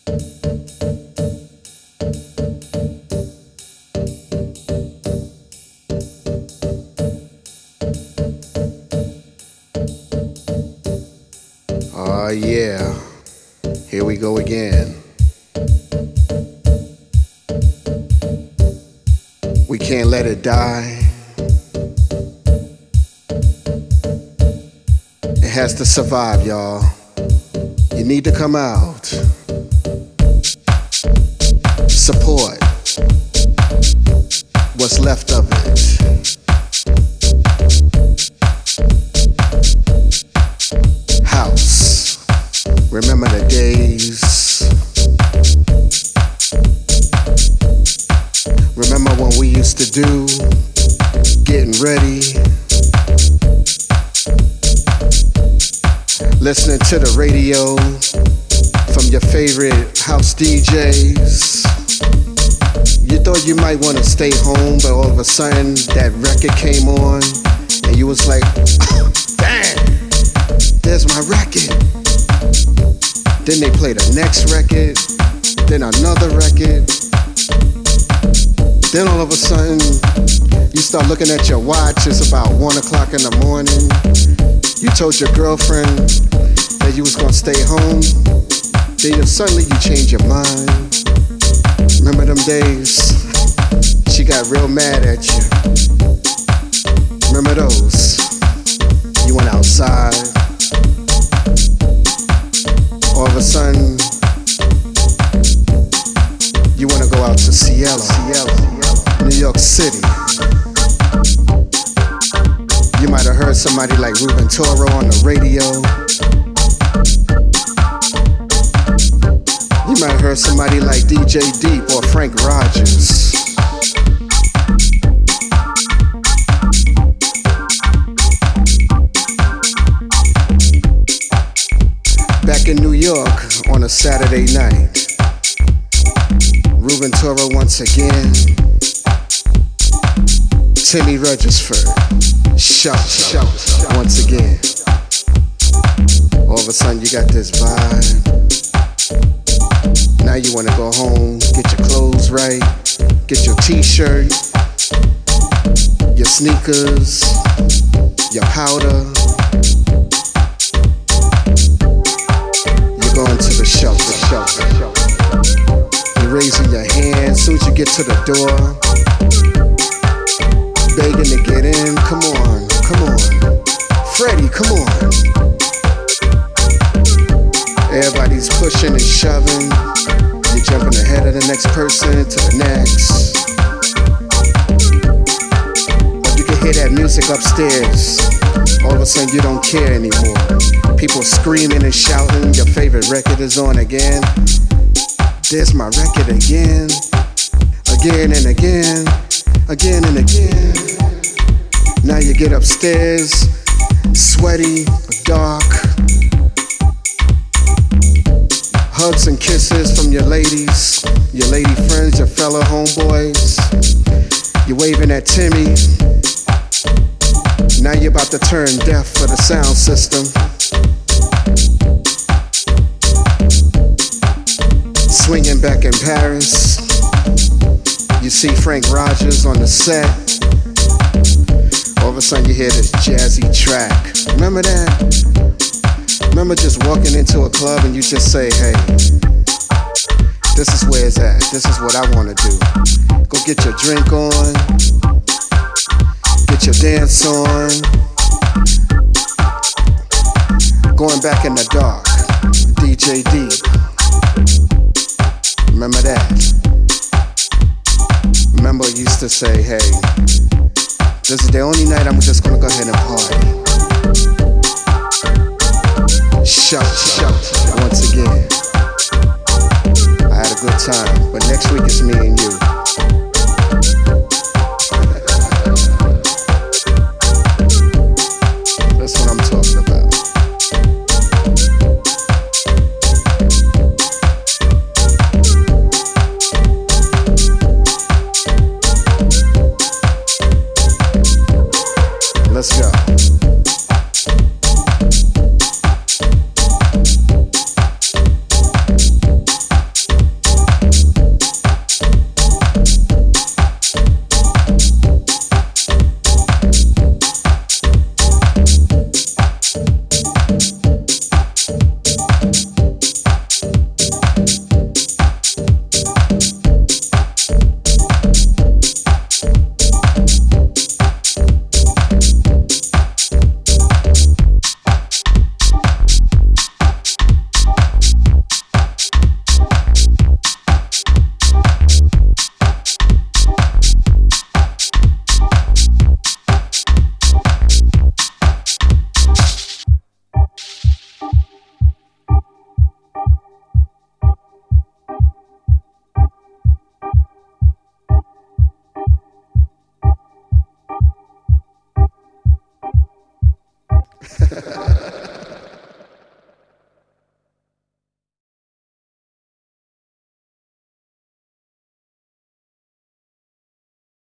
Oh yeah, here we go again. We can't let it die. It has to survive, y'all. You need to come out. Support what's left of it. House. Remember the days. Remember when we used to do getting ready, listening to the radio from your favorite house DJs. You thought you might want to stay home, but all of a sudden that record came on and you was like, oh, damn, there's my record. Then they play the next record, then another record. Then all of a sudden, you start looking at your watch, it's about 1 o'clock in the morning. You told your girlfriend that you was gonna stay home. Then suddenly you change your mind. Remember them days? She got real mad at you. Remember those? You went outside. All of a sudden, you wanna go out to Cielo, New York City. You might have heard somebody like Ruben Toro on the radio. You might have heard somebody like DJ Deep or Frank Rogers. Back in New York on a Saturday night, Ruben Toro once again, Timmy Regisford, shout, once again. All of a sudden you got this vibe. Now you wanna go home, get your clothes right, get your t-shirt, your sneakers, your powder. You're going to the shelter. You're raising your hand as soon as you get to the door, begging to get in. Come on, Freddie, come on. Everybody's pushing and shoving. You're jumping ahead of the next person to the next. But you can hear that music upstairs. All of a sudden you don't care anymore. People screaming and shouting. Your favorite record is on again. There's my record again. Again and again. Again and again. Now you get upstairs, sweaty, dark. Hugs and kisses from your ladies, your lady friends, your fellow homeboys. You're waving at Timmy. Now you're about to turn deaf for the sound system. Swinging back in Paris. You see Frank Rogers on the set. All of a sudden you hear this jazzy track. Remember that? Remember just walking into a club and you just say, hey, this is where it's at. This is what I want to do. Go get your drink on. Get your dance on. Going back in the dark. DJ Deep. Remember that? Remember I used to say, hey, this is the only night I'm just gonna go ahead and party. Shout, once again. I had a good time, but next week it's me and you.